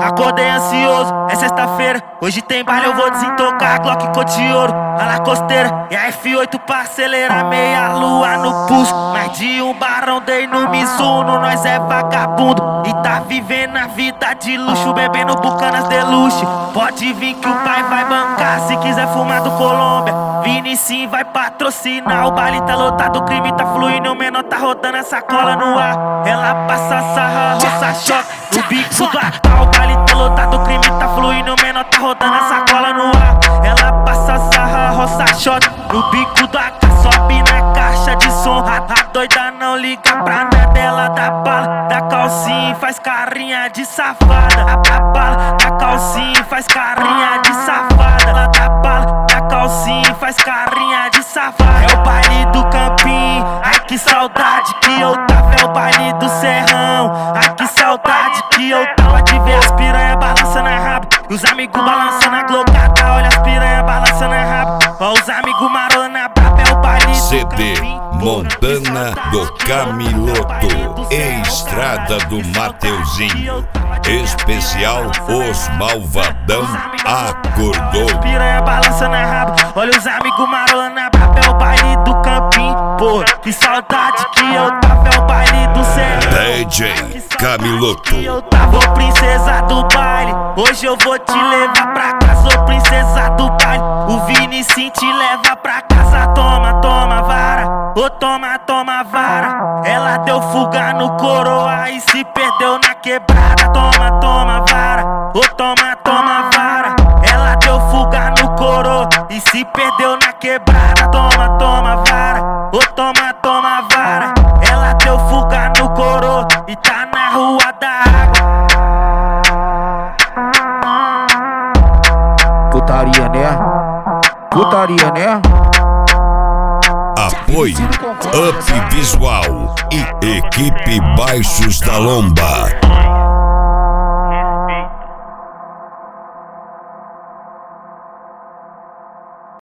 Acordei ansioso, é sexta-feira. Hoje tem baile, eu vou desentocar. Glock cor de ouro, a la costeira. E a F8 pra acelerar, meia lua no pulso. Mais de um barão dei no Mizuno. Nós é vagabundo e tá vivendo a vida de luxo, bebendo bucanas de luxo. Pode vir que o pai vai bancar, se quiser fumar do Colômbia. Vinicinho vai patrocinar, o baile tá lotado, o crime tá fluindo, o menor tá rodando a sacola no ar. Ela passa sarra, roça choque no bico do AK. O baile tá lotado, o crime tá fluindo, o menor tá rodando a sacola no ar. Ela passa sarra, roça choque no bico do AK. Sobe na caixa de som, a doida não liga pra nada. Ela dá bala, dá calcinha e faz carinha de safada. A bala, dá calcinha e faz carinha de safada. Ela dá bala, dá calcinha e faz carinha de safada. É o baile do Campinho, ai que saudade que eu tava. É o baile do Serrão, ai que saudade que eu tava de ver as piranha balançando a rabo e os amigos balançando a glocada. Olha as piranha balançando a rabo, ó os amigos marolando a braba. É o baile do CD Campinho, Montana do Camiloto, Estrada do Mateuzinho. Especial Os Malvadão acordou. Piranha balançando a rabo, olha os amigos marolando a braba. É o baile do Campinho, pô, que saudade que eu tava. É o baile do Serrão, DJ Camiloto. eu tava, ô princesa do baile. Hoje eu vou te levar pra casa, ô princesa do baile. O Vinicinho te leva pra casa. Toma, toma vara, ô toma, toma vara. Ela deu fuga no coroa e se perdeu na quebrada. Toma, toma vara, ô toma, toma vara. Ela deu fuga no coroa e se perdeu na quebrada. Toma, toma vara, ô toma, toma vara. Ela deu fuga no coroa e tá na rua da água. Putaria, né? Putaria, né? Apoio Up Visual e Equipe Baixos da Lomba.